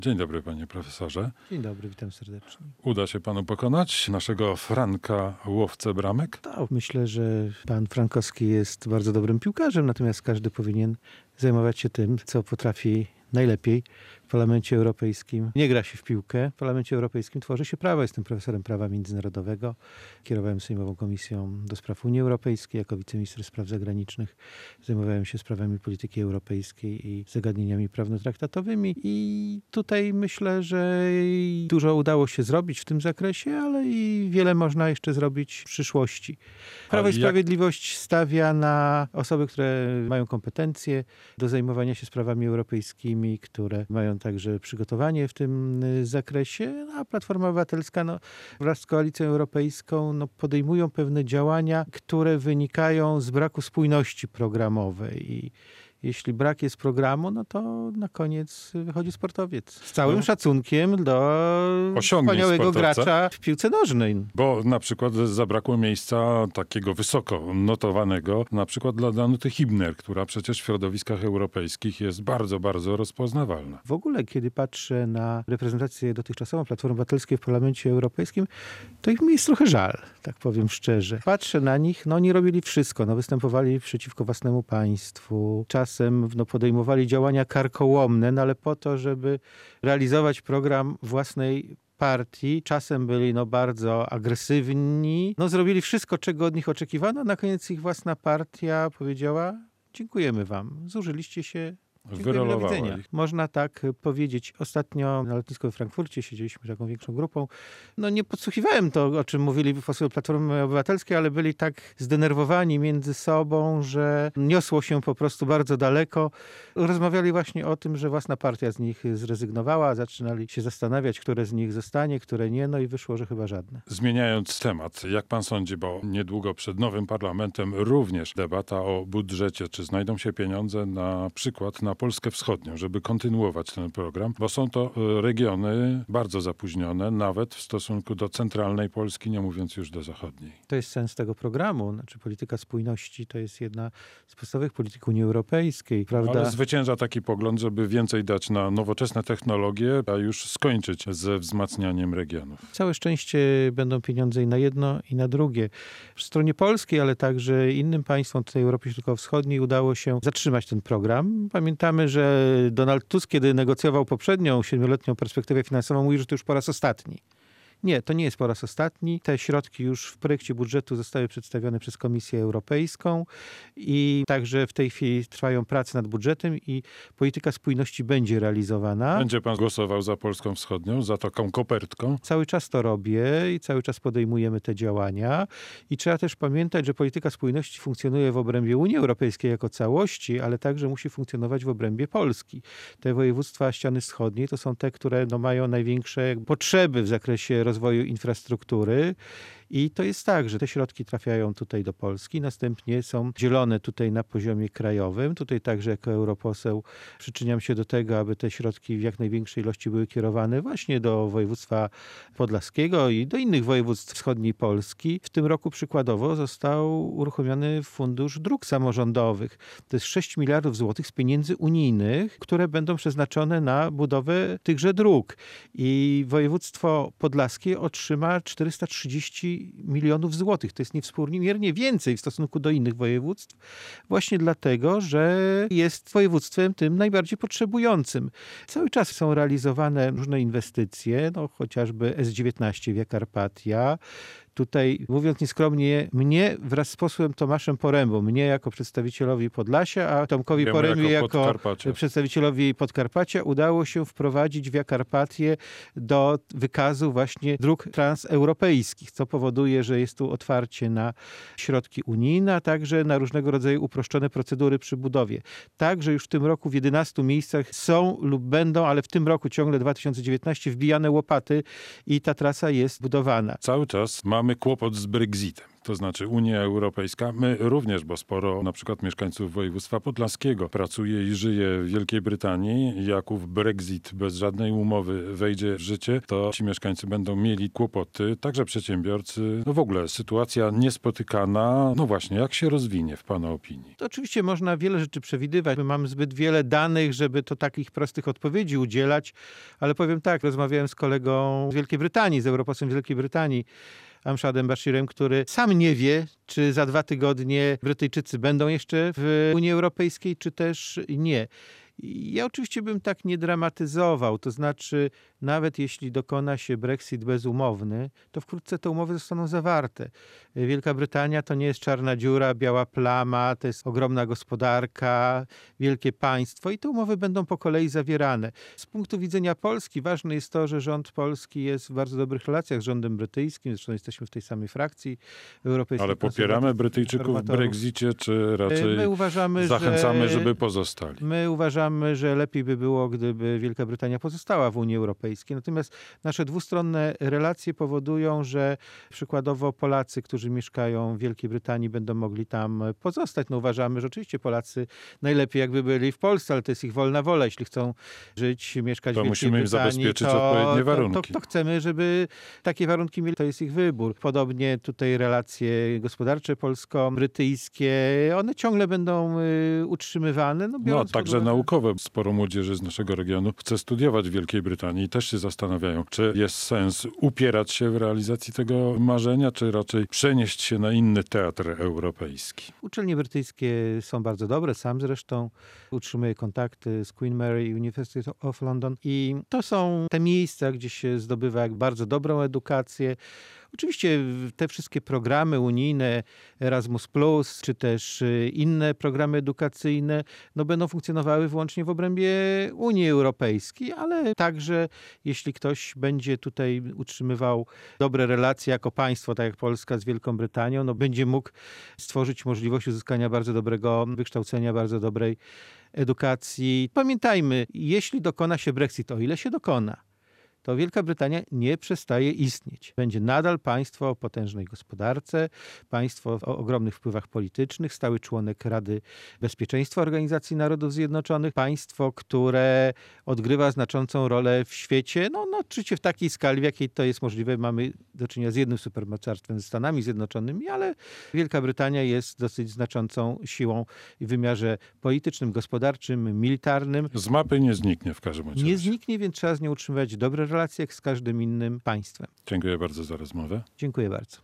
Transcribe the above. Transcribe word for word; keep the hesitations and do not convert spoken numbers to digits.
Dzień dobry, panie profesorze. Dzień dobry, witam serdecznie. Uda się panu pokonać naszego Franka, łowcę bramek? Tak, myślę, że pan Frankowski jest bardzo dobrym piłkarzem, natomiast każdy powinien zajmować się tym, co potrafi najlepiej. W Parlamencie Europejskim nie gra się w piłkę. W Parlamencie Europejskim tworzy się prawo. Jestem profesorem prawa międzynarodowego. Kierowałem Sejmową Komisją do Spraw Unii Europejskiej. Jako wiceminister spraw zagranicznych zajmowałem się sprawami polityki europejskiej i zagadnieniami prawno-traktatowymi. I tutaj myślę, że dużo udało się zrobić w tym zakresie, ale i wiele można jeszcze zrobić w przyszłości. Prawo i Sprawiedliwość stawia na osoby, które mają kompetencje do zajmowania się sprawami europejskimi, które mają także przygotowanie w tym zakresie, a Platforma Obywatelska no, wraz z Koalicją Europejską no, podejmują pewne działania, które wynikają z braku spójności programowej. I jeśli brak jest programu, no to na koniec wychodzi sportowiec. Z całym no, szacunkiem do wspaniałego gracza w piłce nożnej. Bo na przykład zabrakło miejsca takiego wysoko notowanego, na przykład dla Danuty Hübner, która przecież w środowiskach europejskich jest bardzo, bardzo rozpoznawalna. W ogóle, kiedy patrzę na reprezentację dotychczasową Platformy Obywatelskiej w Parlamencie Europejskim, to ich mi jest trochę żal, tak powiem szczerze. Patrzę na nich, no oni robili wszystko, no występowali przeciwko własnemu państwu, czas no, podejmowali działania karkołomne, no, ale po to, żeby realizować program własnej partii. Czasem byli no, bardzo agresywni. No, zrobili wszystko, czego od nich oczekiwano. Na koniec ich własna partia powiedziała: dziękujemy wam, zużyliście się. Wyrolowała ich. Można tak powiedzieć. Ostatnio na lotnisku we Frankfurcie siedzieliśmy taką większą grupą. No nie podsłuchiwałem to, o czym mówili posłowie Platformy Obywatelskiej, ale byli tak zdenerwowani między sobą, że niosło się po prostu bardzo daleko. Rozmawiali właśnie o tym, że własna partia z nich zrezygnowała. Zaczynali się zastanawiać, które z nich zostanie, które nie. No i wyszło, że chyba żadne. Zmieniając temat, jak pan sądzi, bo niedługo przed nowym parlamentem również debata o budżecie. Czy znajdą się pieniądze na przykład na na Polskę Wschodnią, żeby kontynuować ten program, bo są to regiony bardzo zapóźnione, nawet w stosunku do centralnej Polski, nie mówiąc już do zachodniej. To jest sens tego programu. Znaczy polityka spójności to jest jedna z podstawowych polityk Unii Europejskiej, prawda? Ale zwycięża taki pogląd, żeby więcej dać na nowoczesne technologie, a już skończyć ze wzmacnianiem regionów. Całe szczęście będą pieniądze i na jedno, i na drugie. W stronie polskiej, ale także innym państwom tutaj Europy Środkowo-Wschodniej udało się zatrzymać ten program. Pamiętam, Pamiętamy, że Donald Tusk, kiedy negocjował poprzednią siedmioletnią perspektywę finansową, mówił, że to już po raz ostatni. Nie, to nie jest po raz ostatni. Te środki już w projekcie budżetu zostały przedstawione przez Komisję Europejską i także w tej chwili trwają prace nad budżetem i polityka spójności będzie realizowana. Będzie pan głosował za Polską Wschodnią, za taką kopertką? Cały czas to robię i cały czas podejmujemy te działania. I trzeba też pamiętać, że polityka spójności funkcjonuje w obrębie Unii Europejskiej jako całości, ale także musi funkcjonować w obrębie Polski. Te województwa ściany wschodniej to są te, które no, mają największe potrzeby w zakresie rozwoju infrastruktury. I to jest tak, że te środki trafiają tutaj do Polski, następnie są dzielone tutaj na poziomie krajowym. Tutaj także jako europoseł przyczyniam się do tego, aby te środki w jak największej ilości były kierowane właśnie do województwa podlaskiego i do innych województw wschodniej Polski. W tym roku przykładowo został uruchomiony Fundusz Dróg Samorządowych. To jest sześć miliardów złotych z pieniędzy unijnych, które będą przeznaczone na budowę tychże dróg. I województwo podlaskie otrzyma czterysta trzydzieści milionów złotych. To jest niewspółmiernie więcej w stosunku do innych województw, właśnie dlatego, że jest województwem tym najbardziej potrzebującym. Cały czas są realizowane różne inwestycje, no chociażby S dziewiętnaście Via Carpatia. Tutaj, mówiąc nieskromnie, mnie wraz z posłem Tomaszem Porębą, mnie jako przedstawicielowi Podlasia, a Tomkowi Wiemy, Porębie jako, jako przedstawicielowi Podkarpacia udało się wprowadzić Via Carpatię do wykazu właśnie dróg transeuropejskich, co powoduje, że jest tu otwarcie na środki unijne, a także na różnego rodzaju uproszczone procedury przy budowie. Także już w tym roku w jedenastu miejscach są lub będą, ale w tym roku ciągle dwa tysiące dziewiętnastym wbijane łopaty i ta trasa jest budowana. Cały czas mamy mamy kłopot z Brexitem. To znaczy Unia Europejska, my również, bo sporo na przykład mieszkańców województwa podlaskiego pracuje i żyje w Wielkiej Brytanii. Jak ów Brexit bez żadnej umowy wejdzie w życie, to ci mieszkańcy będą mieli kłopoty, także przedsiębiorcy. No w ogóle sytuacja niespotykana. No właśnie, jak się rozwinie w pana opinii? To oczywiście można wiele rzeczy przewidywać. My mamy zbyt wiele danych, żeby to takich prostych odpowiedzi udzielać, ale powiem tak, rozmawiałem z kolegą z Wielkiej Brytanii, z europosłem z Wielkiej Brytanii, Amshadem Bashirem, który sam nie wie, czy za dwa tygodnie Brytyjczycy będą jeszcze w Unii Europejskiej, czy też nie. Ja oczywiście bym tak nie dramatyzował, to znaczy nawet jeśli dokona się Brexit bezumowny, to wkrótce te umowy zostaną zawarte. Wielka Brytania to nie jest czarna dziura, biała plama, to jest ogromna gospodarka, wielkie państwo i te umowy będą po kolei zawierane. Z punktu widzenia Polski ważne jest to, że rząd polski jest w bardzo dobrych relacjach z rządem brytyjskim, zresztą jesteśmy w tej samej frakcji europejskiej. Ale popieramy Brytyjczyków w Brexicie, czy raczej my uważamy, zachęcamy, że, żeby pozostali? My uważamy, że lepiej by było, gdyby Wielka Brytania pozostała w Unii Europejskiej. Natomiast nasze dwustronne relacje powodują, że przykładowo Polacy, którzy mieszkają w Wielkiej Brytanii, będą mogli tam pozostać. No uważamy, że oczywiście Polacy najlepiej jakby byli w Polsce, ale to jest ich wolna wola. Jeśli chcą żyć, mieszkać to w Wielkiej musimy im Brytanii, zabezpieczyć to, odpowiednie warunki. To, to, to chcemy, żeby takie warunki mieli. To jest ich wybór. Podobnie tutaj relacje gospodarcze polsko-brytyjskie, one ciągle będą y, utrzymywane. No, no także uwagę... naukowe. Sporo młodzieży z naszego regionu chce studiować w Wielkiej Brytanii i też się zastanawiają, czy jest sens upierać się w realizacji tego marzenia, czy raczej przenieść się na inny teatr europejski. Uczelnie brytyjskie są bardzo dobre, sam zresztą utrzymuję kontakty z Queen Mary University of London i to są te miejsca, gdzie się zdobywa bardzo dobrą edukację. Oczywiście te wszystkie programy unijne, Erasmus plus, czy też inne programy edukacyjne, no będą funkcjonowały wyłącznie w obrębie Unii Europejskiej, ale także jeśli ktoś będzie tutaj utrzymywał dobre relacje jako państwo, tak jak Polska z Wielką Brytanią, no będzie mógł stworzyć możliwość uzyskania bardzo dobrego wykształcenia, bardzo dobrej edukacji. Pamiętajmy, jeśli dokona się Brexit, o ile się dokona, to Wielka Brytania nie przestaje istnieć. Będzie nadal państwo o potężnej gospodarce, państwo o ogromnych wpływach politycznych, stały członek Rady Bezpieczeństwa Organizacji Narodów Zjednoczonych, państwo, które odgrywa znaczącą rolę w świecie, no, no oczywiście w takiej skali, w jakiej to jest możliwe. Mamy do czynienia z jednym supermocarstwem, ze Stanami Zjednoczonymi, ale Wielka Brytania jest dosyć znaczącą siłą w wymiarze politycznym, gospodarczym, militarnym. Z mapy nie zniknie w każdym razie. Nie zniknie, więc trzeba z nią utrzymywać dobre relacje jak z każdym innym państwem. Dziękuję bardzo za rozmowę. Dziękuję bardzo.